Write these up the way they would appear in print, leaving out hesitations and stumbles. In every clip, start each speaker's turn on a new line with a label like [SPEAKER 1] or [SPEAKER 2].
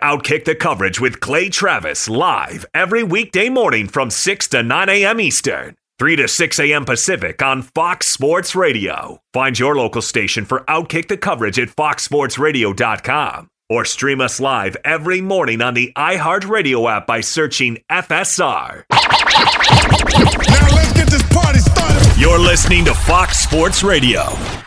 [SPEAKER 1] Outkick the Coverage with Clay Travis live every weekday morning from 6 to 9 a.m. Eastern, 3 to 6 a.m. Pacific on Fox Sports Radio. Find your local station for Outkick the Coverage at foxsportsradio.com or stream us live every morning on the iHeartRadio app by searching FSR.
[SPEAKER 2] Now let's get this party started.
[SPEAKER 1] You're listening to Fox Sports Radio.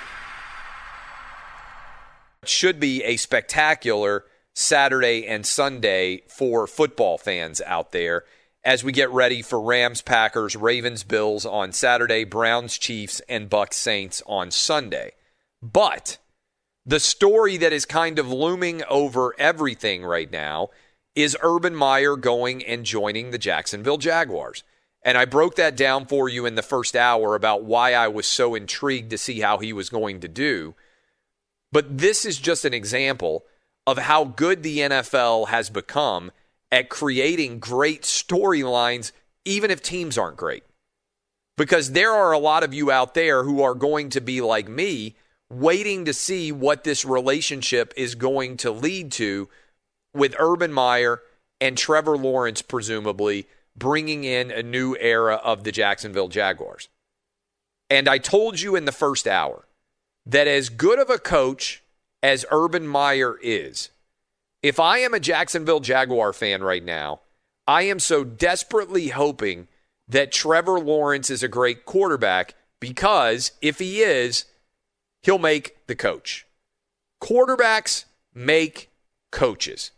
[SPEAKER 3] It should be a spectacular Saturday and Sunday for football fans out there as we get ready for Rams, Packers, Ravens, Bills on Saturday, Browns, Chiefs, and Bucks, Saints on Sunday. But the story that is kind of looming over everything right now is Urban Meyer going and joining the Jacksonville Jaguars. And I broke that down for you in the first hour about why I was so intrigued to see how he was going to do. But this is just an example of how good the NFL has become at creating great storylines, even if teams aren't great. Because there are a lot of you out there who are going to be like me, waiting to see what this relationship is going to lead to with Urban Meyer and Trevor Lawrence, presumably, bringing in a new era of the Jacksonville Jaguars. And I told you in the first hour that as good of a coach as Urban Meyer is, if I am a Jacksonville Jaguar fan right now, I am so desperately hoping that Trevor Lawrence is a great quarterback because if he is, he'll make the coach. Quarterbacks make coaches.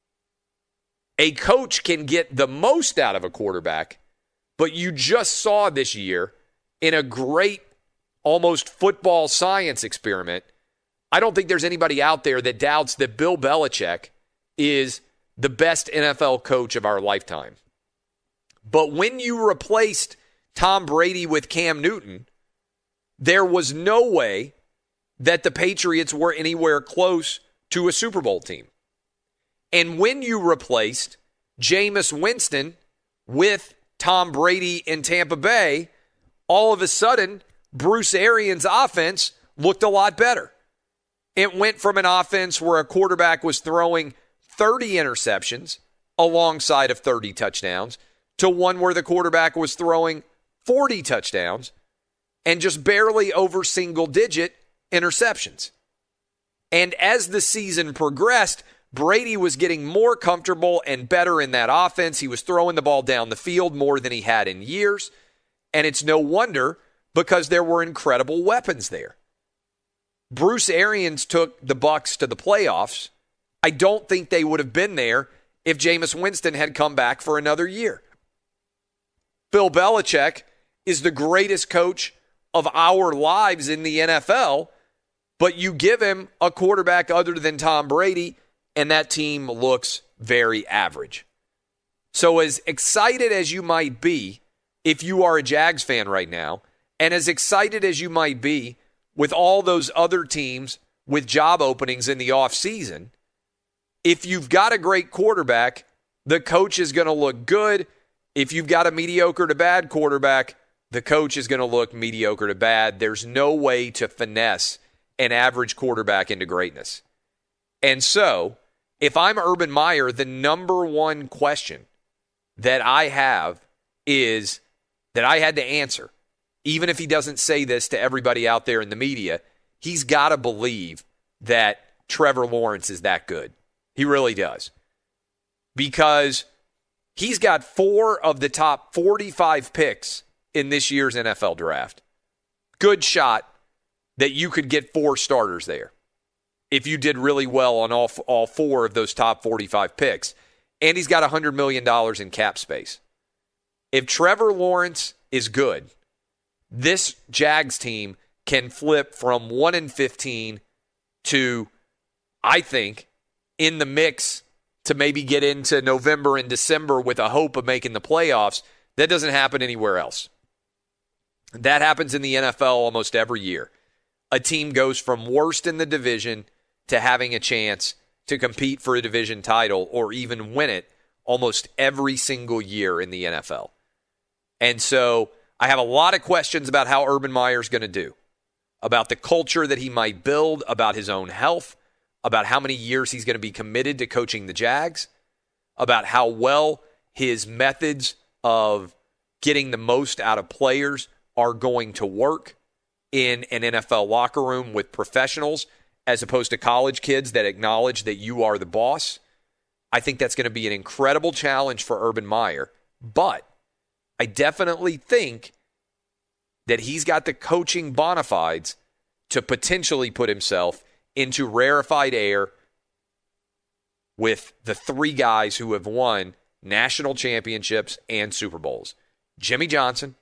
[SPEAKER 3] A coach can get the most out of a quarterback, but you just saw this year in a great, almost football science experiment, I don't think there's anybody out there that doubts that Bill Belichick is the best NFL coach of our lifetime. But when you replaced Tom Brady with Cam Newton, there was no way that the Patriots were anywhere close to a Super Bowl team. And when you replaced Jameis Winston with Tom Brady in Tampa Bay, all of a sudden, Bruce Arians' offense looked a lot better. It went from an offense where a quarterback was throwing 30 interceptions alongside of 30 touchdowns to one where the quarterback was throwing 40 touchdowns and just barely over single-digit interceptions. And as the season progressed, Brady was getting more comfortable and better in that offense. He was throwing the ball down the field more than he had in years. And it's no wonder because there were incredible weapons there. Bruce Arians took the Bucs to the playoffs. I don't think they would have been there if Jameis Winston had come back for another year. Bill Belichick is the greatest coach of our lives in the NFL, but you give him a quarterback other than Tom Brady, and that team looks very average. So as excited as you might be if you are a Jags fan right now, and as excited as you might be with all those other teams with job openings in the offseason, if you've got a great quarterback, the coach is going to look good. If you've got a mediocre to bad quarterback, the coach is going to look mediocre to bad. There's no way to finesse an average quarterback into greatness. And so, if I'm Urban Meyer, the number one question that I have is that I had to answer. Even if he doesn't say this to everybody out there in the media, he's got to believe that Trevor Lawrence is that good. He really does. Because he's got 4 of the top 45 picks in this year's NFL draft. Good shot that you could get 4 starters there if you did really well on all 4 of those top 45 picks. And he's got $100 million in cap space. If Trevor Lawrence is good, this Jags team can flip from 1-15 to, I think, in the mix to maybe get into November and December with a hope of making the playoffs. That doesn't happen anywhere else. That happens in the NFL almost every year. A team goes from worst in the division to having a chance to compete for a division title or even win it almost every single year in the NFL. And so I have a lot of questions about how Urban Meyer is going to do, about the culture that he might build, about his own health, about how many years he's going to be committed to coaching the Jags, about how well his methods of getting the most out of players are going to work in an NFL locker room with professionals as opposed to college kids that acknowledge that you are the boss. I think that's going to be an incredible challenge for Urban Meyer. But I definitely think that he's got the coaching bona fides to potentially put himself into rarefied air with the three guys who have won national championships and Super Bowls. Jimmy Johnson,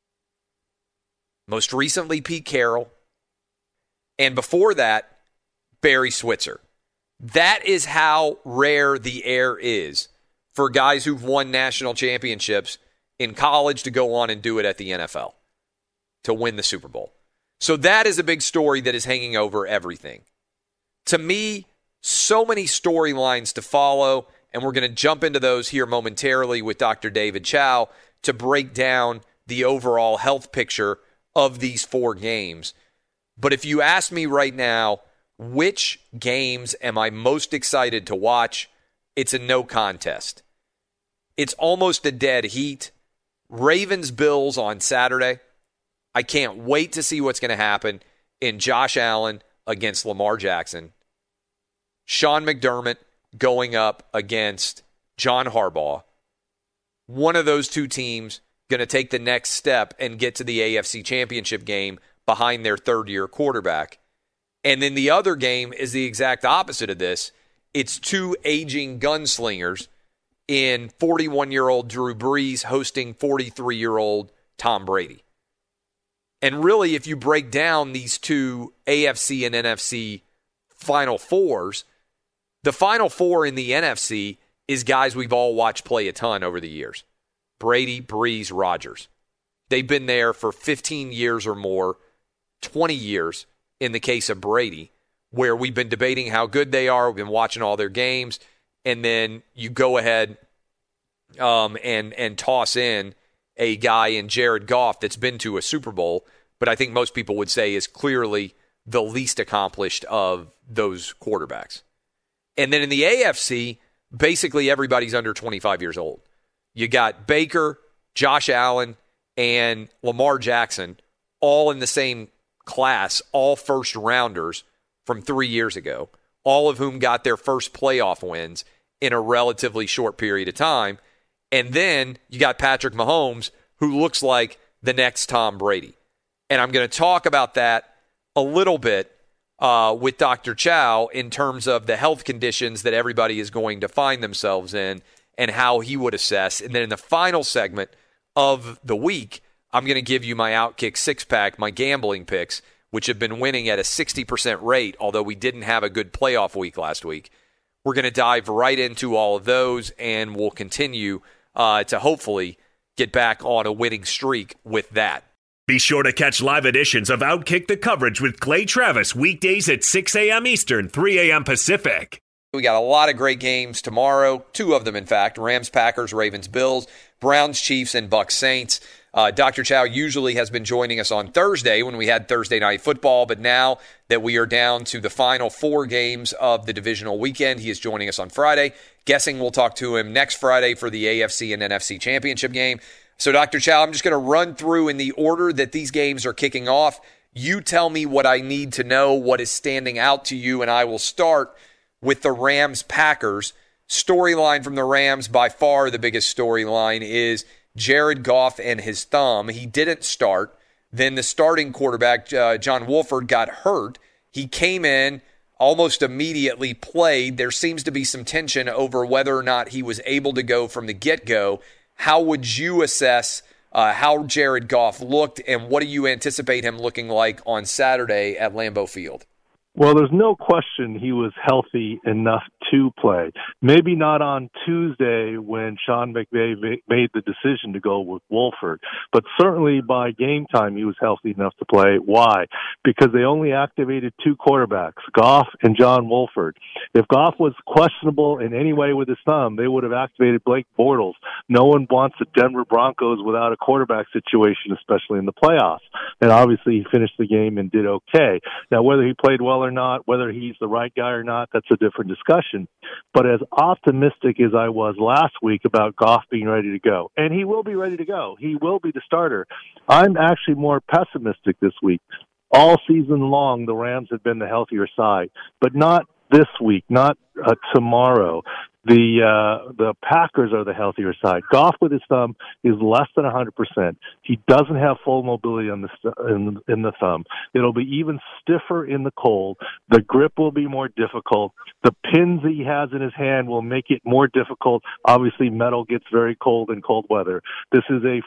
[SPEAKER 3] most recently Pete Carroll, and before that, Barry Switzer. That is how rare the air is for guys who've won national championships in college to go on and do it at the NFL, to win the Super Bowl. So that is a big story that is hanging over everything. To me, so many storylines to follow, and we're going to jump into those here momentarily with Dr. David Chao to break down the overall health picture of these four games. But if you ask me right now, which games am I most excited to watch? It's a no contest. It's almost a dead heat. Ravens-Bills on Saturday. I can't wait to see what's going to happen in Josh Allen against Lamar Jackson. Sean McDermott going up against John Harbaugh. One of those two teams going to take the next step and get to the AFC Championship game behind their third-year quarterback. And then the other game is the exact opposite of this. It's two aging gunslingers in 41-year-old Drew Brees hosting 43-year-old Tom Brady. And really, if you break down these two AFC and NFC Final Fours, the Final Four in the NFC is guys we've all watched play a ton over the years. Brady, Brees, Rodgers. They've been there for 15 years or more, 20 years in the case of Brady, where we've been debating how good they are. We've been watching all their games, and then you go ahead and toss in a guy in Jared Goff that's been to a Super Bowl, but I think most people would say is clearly the least accomplished of those quarterbacks. And then in the AFC, basically everybody's under 25 years old. You got Baker, Josh Allen, and Lamar Jackson all in the same class, all first-rounders from 3 years ago, all of whom got their first playoff wins in a relatively short period of time. And then you got Patrick Mahomes, who looks like the next Tom Brady. And I'm going to talk about that a little bit with Dr. Chao in terms of the health conditions that everybody is going to find themselves in and how he would assess. And then in the final segment of the week, I'm going to give you my Outkick six-pack, my gambling picks, which have been winning at a 60% rate, although we didn't have a good playoff week last week. We're going to dive right into all of those, and we'll continue to hopefully get back on a winning streak with that.
[SPEAKER 1] Be sure to catch live editions of Outkick the Coverage with Clay Travis weekdays at 6 a.m. Eastern, 3 a.m. Pacific.
[SPEAKER 3] We got a lot of great games tomorrow, two of them, in fact, Rams-Packers, Ravens-Bills, Browns-Chiefs, and Bucs-Saints. Dr. Chao usually has been joining us on Thursday when we had Thursday Night Football, but now that we are down to the final four games of the divisional weekend, he is joining us on Friday. Guessing we'll talk to him next Friday for the AFC and NFC Championship game. So, Dr. Chao, I'm just going to run through in the order that these games are kicking off. You tell me what I need to know, what is standing out to you, and I will start with the Rams-Packers. Storyline from the Rams, by far the biggest storyline, is Jared Goff and his thumb. He didn't start. Then the starting quarterback, John Wolford, got hurt. He came in, almost immediately played. There seems to be some tension over whether or not he was able to go from the get-go. How would you assess how Jared Goff looked, and what do you anticipate him looking like on Saturday at Lambeau Field?
[SPEAKER 4] Well, there's no question he was healthy enough to play. Maybe not on Tuesday when Sean McVay made the decision to go with Wolford, but certainly by game time he was healthy enough to play. Why? Because they only activated two quarterbacks, Goff and John Wolford. If Goff was questionable in any way with his thumb, they would have activated Blake Bortles. No one wants the Denver Broncos without a quarterback situation, especially in the playoffs. And obviously he finished the game and did okay. Now, whether he played well well or not, whether he's the right guy or not, that's a different discussion. But as optimistic as I was last week about Goff being ready to go, and he will be ready to go, he will be the starter, I'm actually more pessimistic this week. All season long, the Rams have been the healthier side, but not this week, not tomorrow. The Packers are the healthier side. Goff with his thumb is less than 100%. He doesn't have full mobility on in the thumb. It'll be even stiffer in the cold. The grip will be more difficult. The pins that he has in his hand will make it more difficult. Obviously, metal gets very cold in cold weather. This is a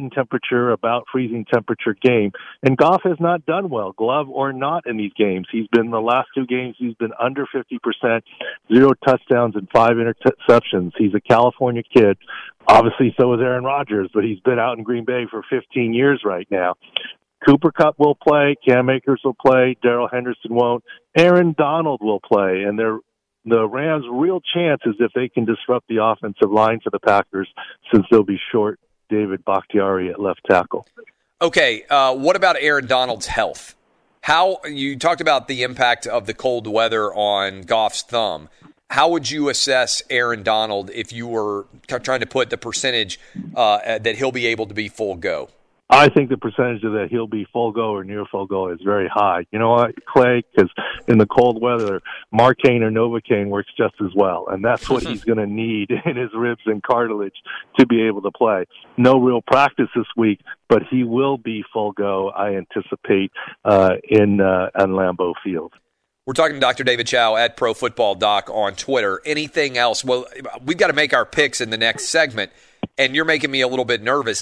[SPEAKER 4] about freezing temperature game, and Goff has not done well, glove or not, in these games. He's been the last two games. He's been under 50%, 0 touchdowns and 5 interceptions. He's a California kid. Obviously, so is Aaron Rodgers, but he's been out in Green Bay for 15 years right now. Cooper Kupp will play. Cam Akers will play. Darrell Henderson won't. Aaron Donald will play. And the Rams' real chance is if they can disrupt the offensive line for the Packers, since they'll be short David Bakhtiari at left tackle.
[SPEAKER 3] Okay, what about Aaron Donald's health? How you talked about the impact of the cold weather on Goff's thumb. How would you assess Aaron Donald if you were trying to put the percentage that he'll be able to be full go?
[SPEAKER 4] I think the percentage of that he'll be full go or near full go is very high. You know what, Clay? Because in the cold weather, Marcaine or Novocaine works just as well, and that's what he's going to need in his ribs and cartilage to be able to play. No real practice this week, but he will be full go, I anticipate, on Lambeau Field.
[SPEAKER 3] We're talking to Dr. David Chao at Pro Football Doc on Twitter. Anything else? Well, we've got to make our picks in the next segment, and you're making me a little bit nervous.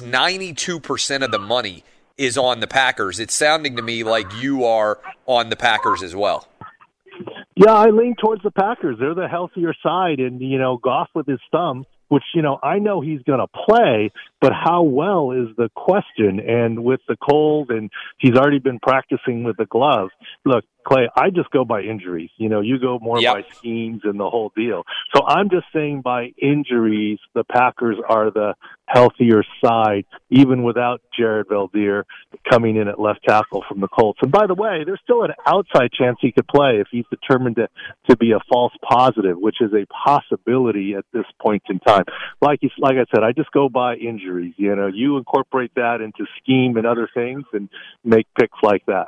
[SPEAKER 3] 92% of the money is on the Packers. It's sounding to me like you are on the Packers as well.
[SPEAKER 4] Yeah, I lean towards the Packers. They're the healthier side, and, Goff with his thumb, which, I know he's going to play, but how well is the question? And with the cold, and he's already been practicing with the glove. Look, Clay, I just go by injuries. You go more by schemes and the whole deal. So I'm just saying by injuries, the Packers are the healthier side, even without Jared Veldheer coming in at left tackle from the Colts. And by the way, there's still an outside chance he could play if he's determined to be a false positive, which is a possibility at this point in time. Like I said, I just go by injuries. You incorporate that into scheme and other things and make picks like that.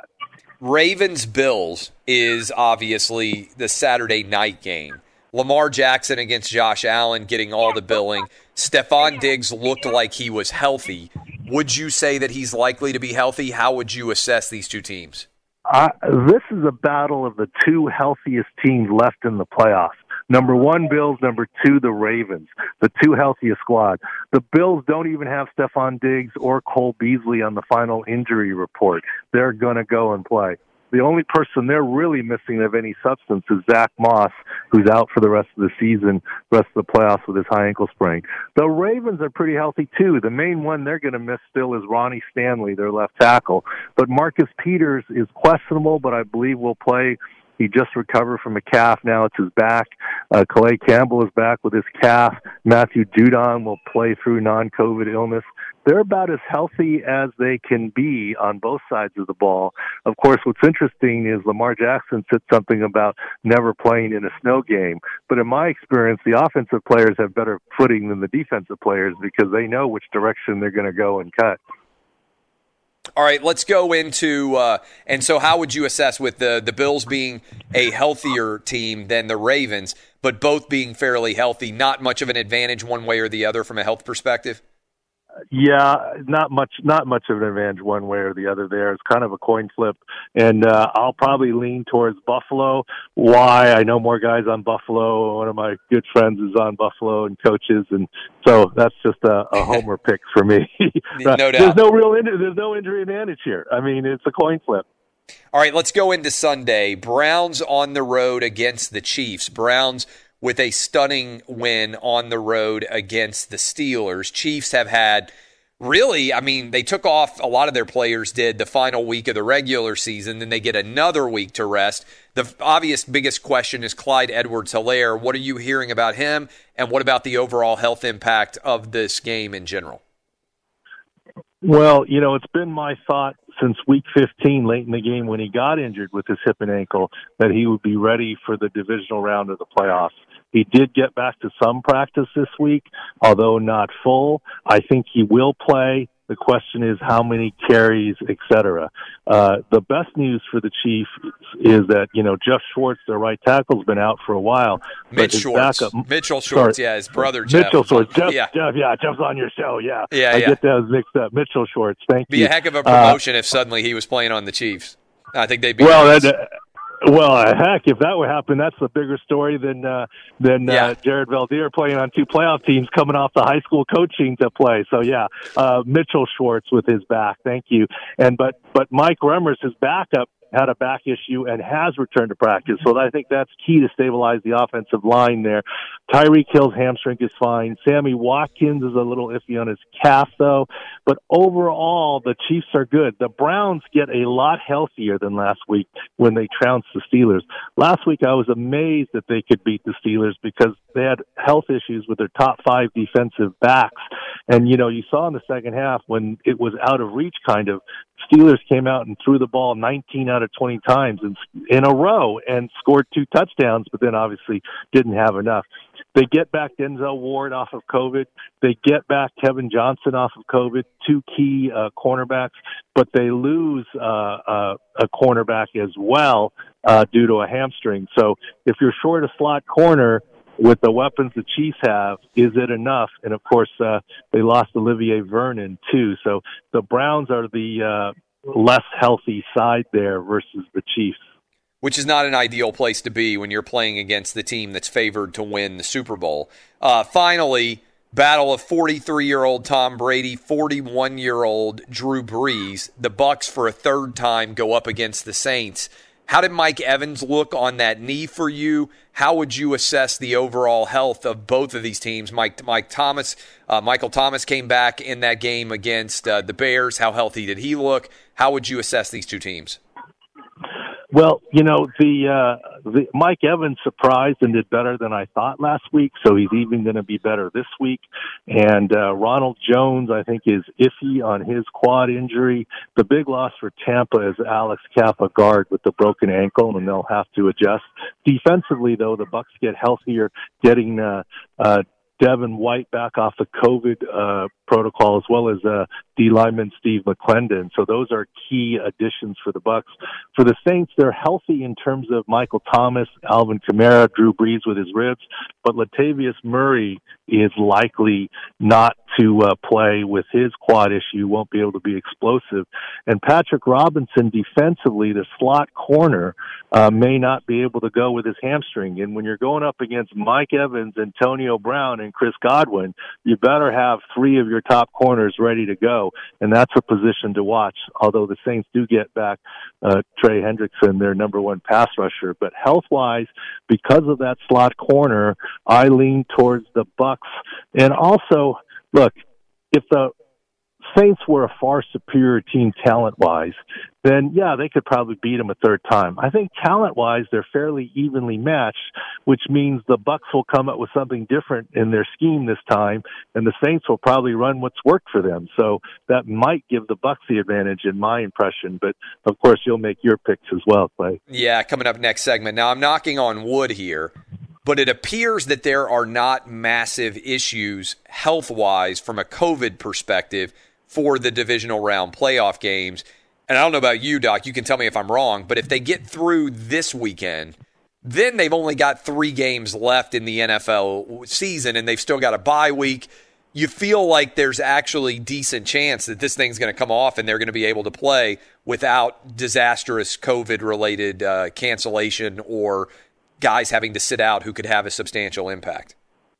[SPEAKER 3] Ravens-Bills is obviously the Saturday night game. Lamar Jackson against Josh Allen getting all the billing. Stephon Diggs looked like he was healthy. Would you say that he's likely to be healthy? How would you assess these two teams?
[SPEAKER 4] This is a battle of the two healthiest teams left in the playoffs. Number 1, Bills. Number 2, the Ravens, the two healthiest squad. The Bills don't even have Stephon Diggs or Cole Beasley on the final injury report. They're going to go and play. The only person they're really missing of any substance is Zach Moss, who's out for the rest of the season, rest of the playoffs with his high ankle sprain. The Ravens are pretty healthy, too. The main one they're going to miss still is Ronnie Stanley, their left tackle. But Marcus Peters is questionable, but I believe will play. He just recovered from a calf. Now it's his back. Calais Campbell is back with his calf. Matthew Judon will play through non-COVID illness. They're about as healthy as they can be on both sides of the ball. Of course, what's interesting is Lamar Jackson said something about never playing in a snow game. But in my experience, the offensive players have better footing than the defensive players because they know which direction they're going to go and cut.
[SPEAKER 3] All right, let's go into and so how would you assess with the Bills being a healthier team than the Ravens, but both being fairly healthy, not much of an advantage one way or the other from a health perspective?
[SPEAKER 4] Yeah, not much of an advantage one way or the other there. It's kind of a coin flip, and I'll probably lean towards Buffalo. Why? I know more guys on Buffalo. One of my good friends is on Buffalo and coaches, and so that's just a homer pick for me.
[SPEAKER 3] No doubt.
[SPEAKER 4] There's no injury advantage here. I mean, it's a coin flip.
[SPEAKER 3] All right, let's go into Sunday. Browns on the road against the Chiefs. Browns with a stunning win on the road against the Steelers. Chiefs have had they took off, a lot of their players did, the final week of the regular season, then they get another week to rest. The obvious biggest question is Clyde Edwards-Helaire. What are you hearing about him, and what about the overall health impact of this game in general?
[SPEAKER 4] Well, it's been my thought since week 15, late in the game when he got injured with his hip and ankle, that he would be ready for the divisional round of the playoffs. He did get back to some practice this week, although not full. I think he will play. The question is how many carries, et cetera. The best news for the Chiefs is that, Jeff Schwartz, their right tackle, has been out for a while.
[SPEAKER 3] Mitchell Schwartz, his brother Jeff.
[SPEAKER 4] Mitchell Schwartz. Jeff's on your show, I get those mixed up. Mitchell Schwartz, thank you.
[SPEAKER 3] Be a heck of a promotion if suddenly he was playing on the Chiefs. I think they'd be
[SPEAKER 4] heck, if that would happen, that's a bigger story than Jared Valdir playing on two playoff teams coming off the high school coaching to play. So Mitchell Schwartz with his back. Thank you. But Mike Remmers, his backup, had a back issue and has returned to practice. So I think that's key to stabilize the offensive line there. Tyreek Hill's hamstring is fine. Sammy Watkins is a little iffy on his calf, though. But overall, the Chiefs are good. The Browns get a lot healthier than last week when they trounced the Steelers. Last week, I was amazed that they could beat the Steelers because they had health issues with their top 5 defensive backs. And, you saw in the second half when it was out of reach kind of, Steelers came out and threw the ball 19 out of 20 times in a row and scored 2 touchdowns, but then obviously didn't have enough. They get back Denzel Ward off of COVID. They get back Kevin Johnson off of COVID, 2 key cornerbacks, but they lose a cornerback as well due to a hamstring. So if you're short a slot corner, with the weapons the Chiefs have, is it enough? And, of course, they lost Olivier Vernon, too. So the Browns are the less healthy side there versus the Chiefs.
[SPEAKER 3] Which is not an ideal place to be when you're playing against the team that's favored to win the Super Bowl. Finally, battle of 43-year-old Tom Brady, 41-year-old Drew Brees. The Bucs, for a third time, go up against the Saints. How did Mike Evans look on that knee for you? How would you assess the overall health of both of these teams? Michael Thomas came back in that game against the Bears. How healthy did he look? How would you assess these two teams?
[SPEAKER 4] Well, the Mike Evans surprised and did better than I thought last week, so he's even going to be better this week. And Ronald Jones, I think, is iffy on his quad injury. The big loss for Tampa is Alex Kappa, guard, with the broken ankle, and they'll have to adjust. Defensively, though, the Bucs get healthier, getting Devin White back off the COVID protocol, as well as D lineman Steve McClendon. So those are key additions for the Bucs. For the Saints, they're healthy in terms of Michael Thomas, Alvin Kamara, Drew Brees with his ribs, but Latavius Murray is likely not to play with his quad issue, won't be able to be explosive. And Patrick Robinson, defensively, the slot corner, may not be able to go with his hamstring. And when you're going up against Mike Evans, Antonio Brown, and Chris Godwin, you better have 3 of your top corners ready to go. And that's a position to watch, although the Saints do get back Trey Hendrickson, their number 1 pass rusher. But health-wise, because of that slot corner, I lean towards the Bucs. And also, look, if the Saints were a far superior team talent-wise, then, they could probably beat them a third time. I think talent-wise, they're fairly evenly matched, which means the Bucs will come up with something different in their scheme this time, and the Saints will probably run what's worked for them. So that might give the Bucs the advantage in my impression, but, of course, you'll make your picks as well, Clay.
[SPEAKER 3] Yeah, coming up next segment. Now, I'm knocking on wood here, but it appears that there are not massive issues health-wise from a COVID perspective for the divisional round playoff games. And I don't know about you, Doc, you can tell me if I'm wrong, but if they get through this weekend, then they've only got 3 games left in the NFL season, and they've still got a bye week. You feel like there's actually decent chance that this thing's going to come off and they're going to be able to play without disastrous COVID-related cancellation or guys having to sit out who could have a substantial impact.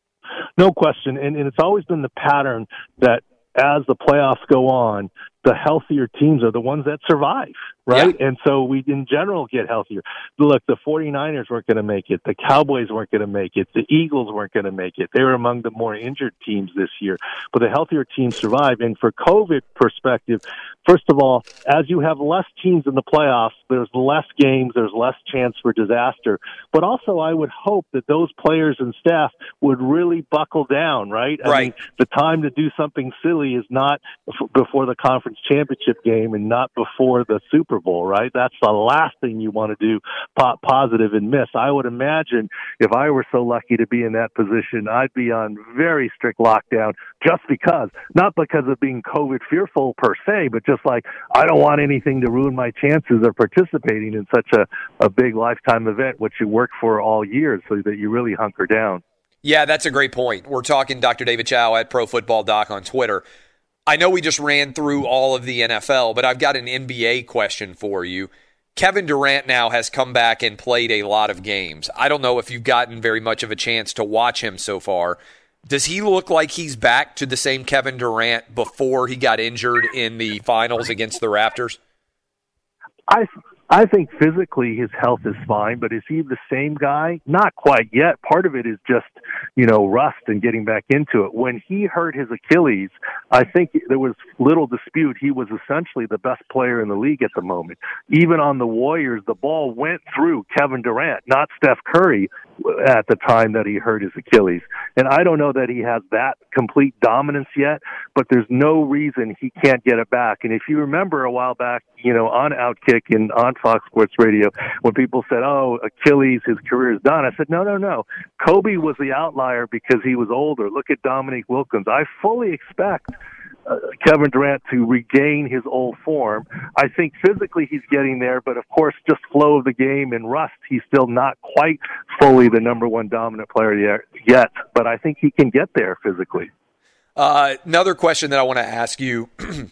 [SPEAKER 4] No question. And it's always been the pattern that as the playoffs go on, the healthier teams are the ones that survive, right? Yeah. And so we, in general, get healthier. Look, the 49ers weren't going to make it. The Cowboys weren't going to make it. The Eagles weren't going to make it. They were among the more injured teams this year. But the healthier teams survive. And for COVID perspective, First of all, as you have less teams in the playoffs, there's less games, there's less chance for disaster. But also, I would hope that those players and staff would really buckle down, right? I mean, the time to do something silly is not before the conference championship game and not before the Super Bowl, right? That's the last thing you want to do, positive and miss. I would imagine if I were so lucky to be in that position, I'd be on very strict lockdown just because, not because of being COVID fearful per se, but just like I don't want anything to ruin my chances of participating in such a big lifetime event, which you work for all year, so that you really hunker down.
[SPEAKER 3] Yeah, that's a great point. We're talking Dr. David Chao at Pro Football Doc on Twitter. I know we just ran through all of the NFL, but I've got an NBA question for you. Kevin Durant now has come back and played a lot of games. I don't know if you've gotten very much of a chance to watch him so far. Does he look like he's back to the same Kevin Durant before he got injured in the finals against the Raptors?
[SPEAKER 4] I think physically his health is fine, but is he the same guy? Not quite yet. Part of it is just, rust and getting back into it. When he hurt his Achilles, I think there was little dispute. He was essentially the best player in the league at the moment. Even on the Warriors, the ball went through Kevin Durant, not Steph Curry, at the time that he hurt his Achilles. And I don't know that he has that complete dominance yet, but there's no reason he can't get it back. And if you remember a while back, on Outkick and on Fox Sports Radio, when people said, oh, Achilles, his career is done, I said, no. Kobe was the outlier because he was older. Look at Dominique Wilkins. I fully expect Kevin Durant to regain his old form. I think physically he's getting there, but of course, just flow of the game and rust, he's still not quite fully the number one dominant player yet, but I think he can get there physically.
[SPEAKER 3] Another question that I want to ask you,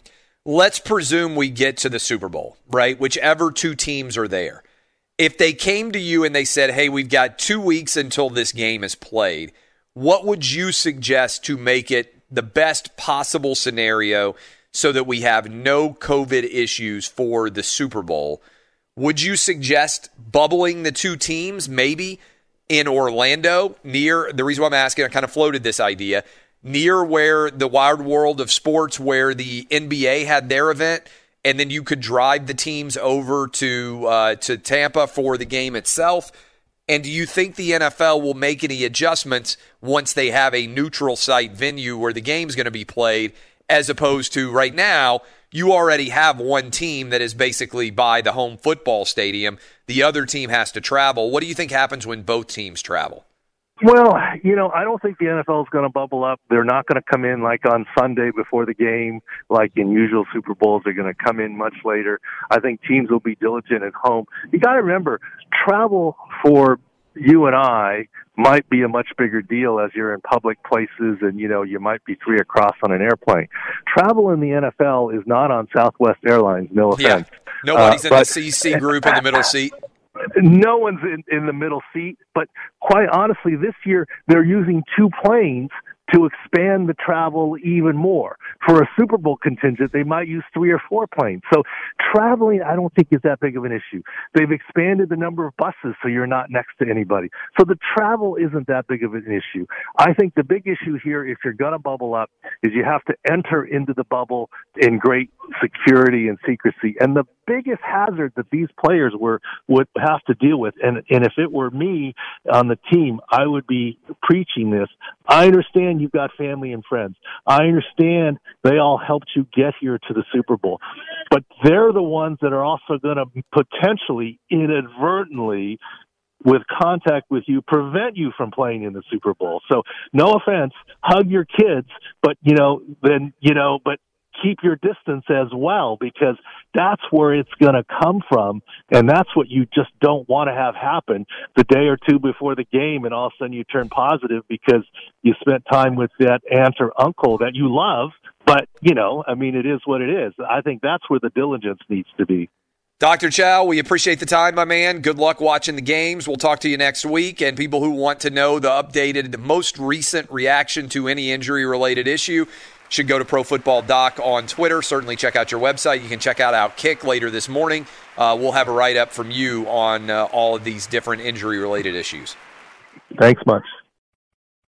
[SPEAKER 3] let's presume we get to the Super Bowl, right? Whichever two teams are there. If they came to you and they said, hey, we've got 2 weeks until this game is played, what would you suggest to make it the best possible scenario so that we have no COVID issues for the Super Bowl? Would you suggest bubbling the two teams maybe in Orlando near, the reason why I'm asking, I kind of floated this idea, near where the Wild World of Sports, where the NBA had their event, and then you could drive the teams over to Tampa for the game itself? And do you think the NFL will make any adjustments once they have a neutral site venue where the game's going to be played, as opposed to right now, you already have one team that is basically by the home football stadium. The other team has to travel. What do you think happens when both teams travel?
[SPEAKER 4] Well, I don't think the NFL is going to bubble up. They're not going to come in like on Sunday before the game, like in usual Super Bowls. They're going to come in much later. I think teams will be diligent at home. You got to remember, travel for you and I might be a much bigger deal as you're in public places and, you might be 3 across on an airplane. Travel in the NFL is not on Southwest Airlines, no offense.
[SPEAKER 3] Yeah. Nobody's in the CC group in the middle seat.
[SPEAKER 4] No one's in the middle seat, but quite honestly, this year they're using 2 planes to expand the travel even more. For a Super Bowl contingent, they might use 3 or 4 planes. So traveling, I don't think is that big of an issue. They've expanded the number of buses so you're not next to anybody. So the travel isn't that big of an issue. I think the big issue here, if you're going to bubble up, is you have to enter into the bubble in great security and secrecy. And the biggest hazard that these players would have to deal with, and if it were me on the team, I would be preaching this. I understand you've got family and friends. I understand they all helped you get here to the Super Bowl. But they're the ones that are also going to potentially, inadvertently, with contact with you, prevent you from playing in the Super Bowl. So no offense, hug your kids, but, but keep your distance as well, because that's where it's going to come from, and that's what you just don't want to have happen the day or two before the game, and all of a sudden you turn positive because you spent time with that aunt or uncle that you love, but, it is what it is. I think that's where the diligence needs to be.
[SPEAKER 3] Dr. Chao, we appreciate the time, my man. Good luck watching the games. We'll talk to you next week. And people who want to know the updated, the most recent reaction to any injury-related issue should go to Pro Football Doc on Twitter. Certainly check out your website. You can check out Outkick later this morning. We'll have a write-up from you on all of these different injury-related issues.
[SPEAKER 4] Thanks much.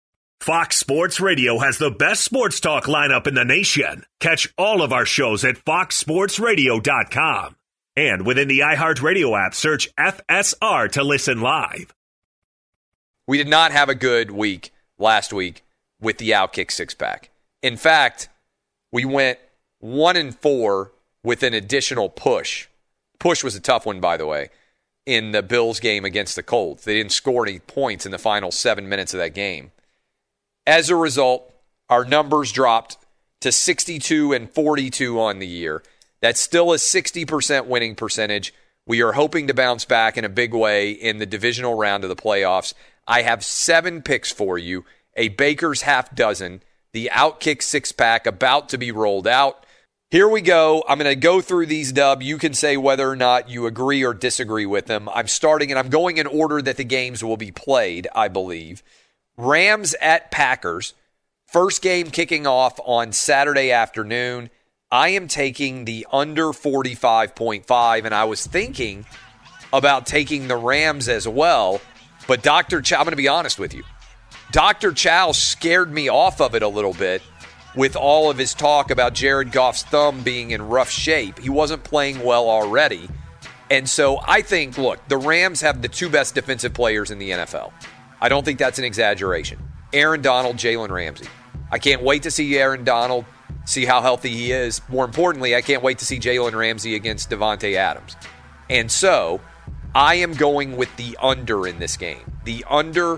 [SPEAKER 1] Fox Sports Radio has the best sports talk lineup in the nation. Catch all of our shows at foxsportsradio.com. And within the iHeartRadio app, search FSR to listen live.
[SPEAKER 3] We did not have a good week last week with the Outkick six-pack. In fact, we went 1-4 with an additional push. Push was a tough one, by the way, in the Bills game against the Colts. They didn't score any points in the final 7 minutes of that game. As a result, our numbers dropped to 62-42 on the year. That's still a 60% winning percentage. We are hoping to bounce back in a big way in the divisional round of the playoffs. I have 7 picks for you, a Baker's half dozen, the Outkick six-pack about to be rolled out. Here we go. I'm going to go through these, Dub. You can say whether or not you agree or disagree with them. I'm starting, and I'm going in order that the games will be played, I believe. Rams at Packers. First game kicking off on Saturday afternoon. I am taking the under 45.5, and I was thinking about taking the Rams as well, but Dr. Chow, I'm going to be honest with you. Dr. Chow scared me off of it a little bit with all of his talk about Jared Goff's thumb being in rough shape. He wasn't playing well already. And so I think, look, the Rams have the 2 best defensive players in the NFL. I don't think that's an exaggeration. Aaron Donald, Jalen Ramsey. I can't wait to see Aaron Donald, see how healthy he is. More importantly, I can't wait to see Jalen Ramsey against Devontae Adams. And so I am going with the under in this game. The under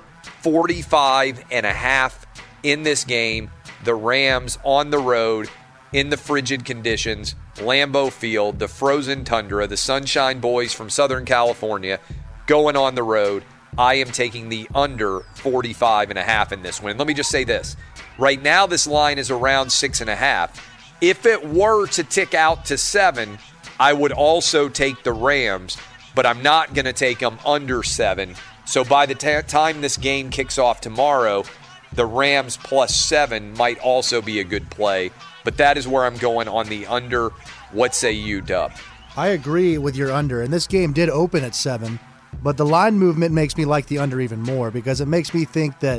[SPEAKER 3] 45.5 in this game. The Rams on the road in the frigid conditions, Lambeau Field, the frozen tundra, the Sunshine Boys from Southern California going on the road. I am taking the under 45.5 in this one. And let me just say this. Right now, this line is around 6.5. If it were to tick out to 7, I would also take the Rams, but I'm not going to take them under 7. So by the time this game kicks off tomorrow, the Rams plus 7 might also be a good play. But that is where I'm going on the under. What say you, Dub?
[SPEAKER 5] I agree with your under, and this game did open at 7. But the line movement makes me like the under even more because it makes me think that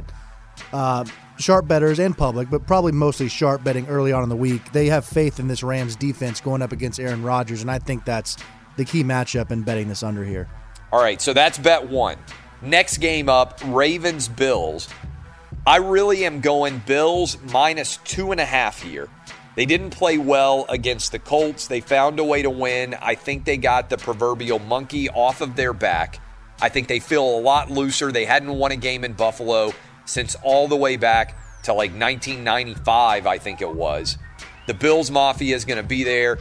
[SPEAKER 5] sharp bettors and public, but probably mostly sharp betting early on in the week, they have faith in this Rams defense going up against Aaron Rodgers, and I think that's the key matchup in betting this under here.
[SPEAKER 3] All right, so that's bet 1. Next game up, Ravens-Bills. I really am going Bills minus 2.5 here. They didn't play well against the Colts. They found a way to win. I think they got the proverbial monkey off of their back. I think they feel a lot looser. They hadn't won a game in Buffalo since all the way back to like 1995, I think it was. The Bills Mafia is going to be there,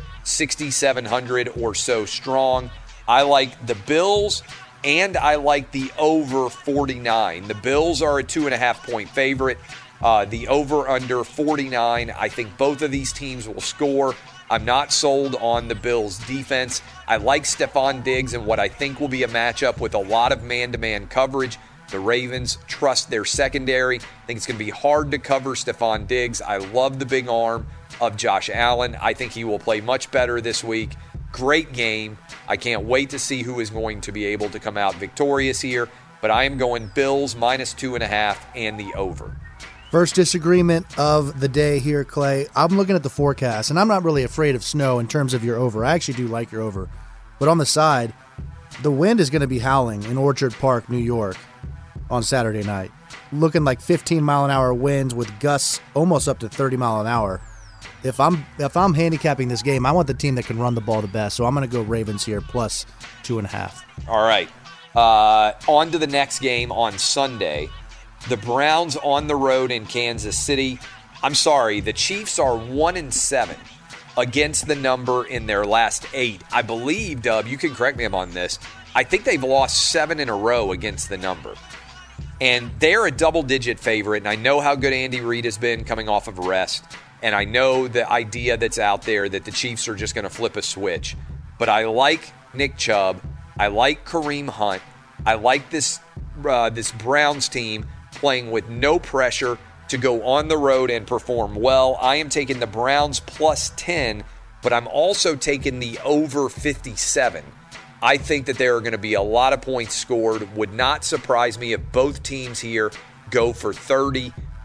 [SPEAKER 3] 6,700 or so strong. I like the Bills, and I like the over 49. The Bills are a 2.5-point favorite. The over-under 49. I think both of these teams will score. I'm not sold on the Bills' defense. I like Stephon Diggs and what I think will be a matchup with a lot of man-to-man coverage. The Ravens trust their secondary. I think it's going to be hard to cover Stephon Diggs. I love the big arm of Josh Allen. I think he will play much better this week. Great game. I can't wait to see who is going to be able to come out victorious here. But I am going Bills minus 2.5 and the over.
[SPEAKER 5] First disagreement of the day here, Clay. I'm looking at the forecast, and I'm not really afraid of snow in terms of your over. I actually do like your over. But on the side, the wind is going to be howling in Orchard Park, New York on Saturday night. Looking like 15-mile-an-hour winds with gusts almost up to 30 mile an hour. If I'm handicapping this game, I want the team that can run the ball the best. So I'm going to go Ravens here plus 2.5.
[SPEAKER 3] All right. On to the next game on Sunday. The Browns on the road in Kansas City. I'm sorry, the Chiefs are 1-7 against the number in their last 8. I believe, Dub, you can correct me if I'm on this, I think they've lost 7 in a row against the number. And they're a double-digit favorite, and I know how good Andy Reid has been coming off of rest, and I know the idea that's out there that the Chiefs are just going to flip a switch. But I like Nick Chubb. I like Kareem Hunt. I like this Browns team playing with no pressure to go on the road and perform well. I am taking the Browns plus 10, but I'm also taking the over 57. I think that there are going to be a lot of points scored. Would not surprise me if both teams here go for 30.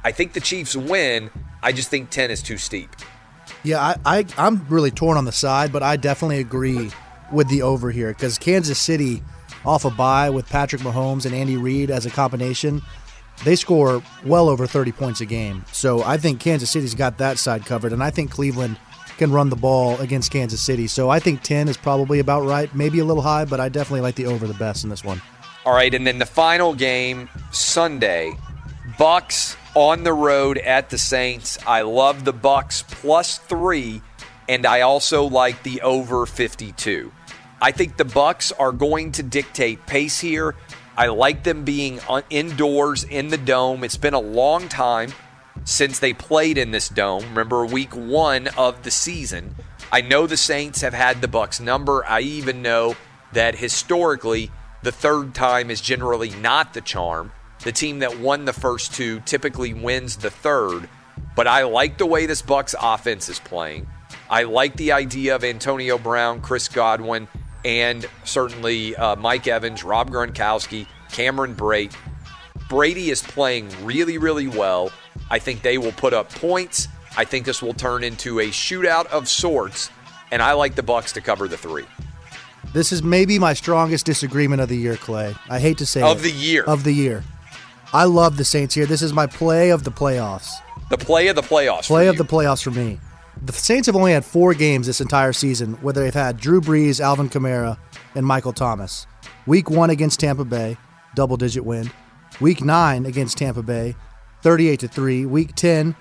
[SPEAKER 3] I think the Chiefs win. I just think 10 is too steep.
[SPEAKER 5] Yeah, I'm really torn on the side, but I definitely agree with the over here because Kansas City, off a bye with Patrick Mahomes and Andy Reid as a combination, they score well over 30 points a game. So I think Kansas City's got that side covered, and I think Cleveland can run the ball against Kansas City. So I think 10 is probably about right, maybe a little high, but I definitely like the over the best in this one.
[SPEAKER 3] All right, and then the final game, Sunday, Bucs on the road at the Saints. I love the Bucs +3, and I also like the over 52. I think the Bucs are going to dictate pace here. I like them being indoors in the Dome. It's been a long time since they played in this Dome. Remember, week 1 of the season. I know the Saints have had the Bucs number. I even know that historically, the third time is generally not the charm. The team that won the first 2 typically wins the third. But I like the way this Bucs offense is playing. I like the idea of Antonio Brown, Chris Godwin, and certainly Mike Evans, Rob Gronkowski, Cameron Brate. Brady is playing really, really well. I think they will put up points. I think this will turn into a shootout of sorts, and I like the Bucs to cover the 3.
[SPEAKER 5] This is maybe my strongest disagreement of the year, Clay. I hate to say
[SPEAKER 3] Of the year.
[SPEAKER 5] Of the year. I love the Saints here. This is my play of the playoffs.
[SPEAKER 3] The play of the playoffs.
[SPEAKER 5] Play of the playoffs for me. The Saints have only had 4 games this entire season where they've had Drew Brees, Alvin Kamara, and Michael Thomas. Week 1 against Tampa Bay, double-digit win. Week 9 against Tampa Bay, 38-3. Week 10,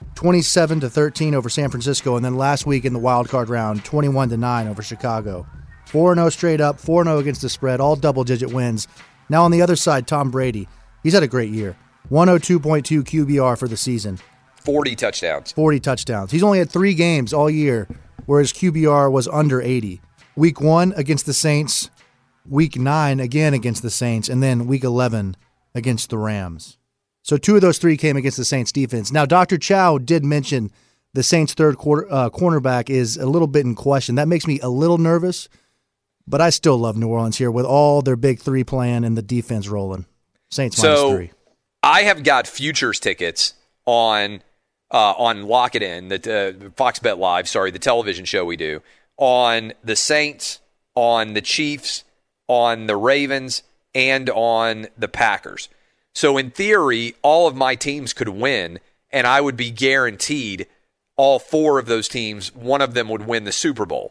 [SPEAKER 5] 27-13 over San Francisco. And then last week in the wild card round, 21-9 over Chicago. 4-0 straight up, 4-0 against the spread, all double-digit wins. Now on the other side, Tom Brady. He's had a great year. 102.2 QBR for the season.
[SPEAKER 3] 40 touchdowns.
[SPEAKER 5] 40 touchdowns. He's only had 3 games all year where his QBR was under 80. Week 1 against the Saints, Week 9 again against the Saints, and then Week 11 against the Rams. So 2 of those 3 came against the Saints defense. Now, Dr. Chow did mention the Saints' third cornerback is a little bit in question. That makes me a little nervous, but I still love New Orleans here with all their big 3 playing and the defense rolling. Saints -3.
[SPEAKER 3] I have got futures tickets on Lock It In, the Fox Bet Live, the television show we do, on the Saints, on the Chiefs, on the Ravens, and on the Packers. So in theory, all of my teams could win, and I would be guaranteed all 4 of those teams, one of them would win the Super Bowl.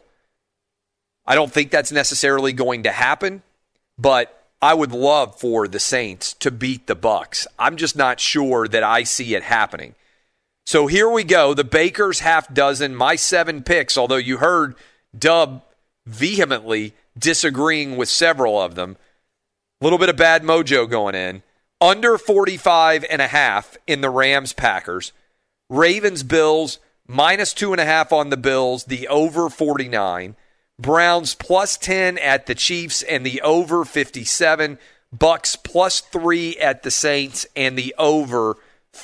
[SPEAKER 3] I don't think that's necessarily going to happen, but I would love for the Saints to beat the Bucs. I'm just not sure that I see it happening. So here we go. The Baker's half dozen, my 7 picks, although you heard Dub vehemently disagreeing with several of them. A little bit of bad mojo going in. Under 45.5 in the Rams-Packers. Ravens-Bills, -2.5 on the Bills, the over 49. Browns +10 at the Chiefs and the over 57. Bucs +3 at the Saints and the over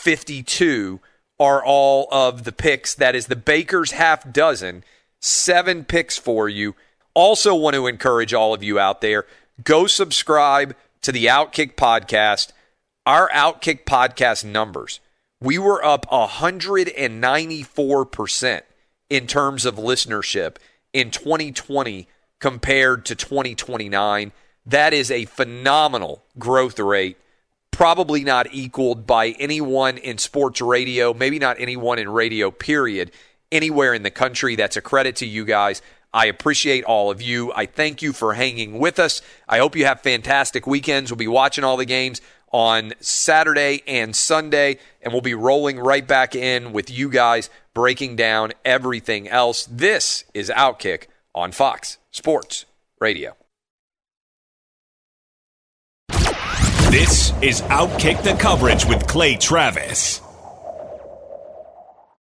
[SPEAKER 3] 52 are all of the picks. That is the Baker's half dozen. 7 picks for you. Also want to encourage all of you out there, go subscribe to the Outkick podcast. Our Outkick podcast numbers, we were up 194% in terms of listenership in 2020 compared to 2029. That is a phenomenal growth rate, probably not equaled by anyone in sports radio, maybe not anyone in radio, period, anywhere in the country. That's a credit to you guys. I appreciate all of you. I thank you for hanging with us. I hope you have fantastic weekends. We'll be watching all the games on Saturday and Sunday, and we'll be rolling right back in with you guys breaking down everything else. This is Outkick on Fox Sports Radio.
[SPEAKER 1] This is Outkick the Coverage with Clay Travis.